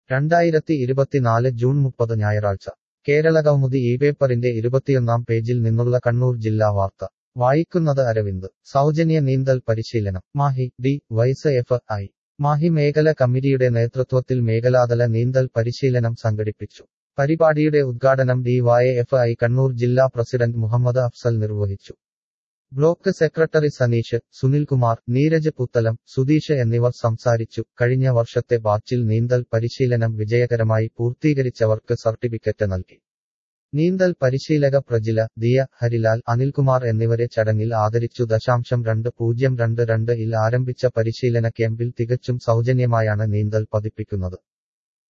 2024 June 30 ഞായറാഴ്ച കേരളകൗമുദി പേപ്പറിന്റെ 21-ാം പേജിൽ നിന്നുള്ള കണ്ണൂർ ജില്ലാ വാർത്ത വായിക്കുന്നത് അരവിന്ദ് സൗജന്യ നീന്തൽ പരിശീലനം മാഹി വൈസ് എഫ്.ഐ. മാഹി മേഖല കമ്മിറ്റിയുടെ നേതൃത്വത്തിൽ മേഖലാതല നീന്തൽ പരിശീലനം സംഘടിപ്പിച്ചു. പരിപാടിയുടെ ഉദ്ഘാടനം DYFI കണ്ണൂർ ജില്ലാ പ്രസിഡന്റ് മുഹമ്മദ് അഫ്സൽ നിർവഹിച്ചു. ബ്ലോക്ക് സെക്രട്ടറി സനീഷ്, സുനിൽകുമാർ, നീരജ് പുത്തലം, സുധീഷ് എന്നിവർ സംസാരിച്ചു. കഴിഞ്ഞ വർഷത്തെ ബാച്ചിൽ നീന്തൽ പരിശീലനം വിജയകരമായി പൂർത്തീകരിച്ചവർക്ക് സർട്ടിഫിക്കറ്റ് നൽകി. നീന്തൽ പരിശീലക പ്രജില, ദിയ, ഹരിലാൽ, അനിൽകുമാർ എന്നിവരെ ചടങ്ങിൽ ആദരിച്ചു. 2022 ൽ ആരംഭിച്ച പരിശീലന ക്യാമ്പിൽ തികച്ചും സൗജന്യമായാണ് നീന്തൽ പഠിപ്പിക്കുന്നത്.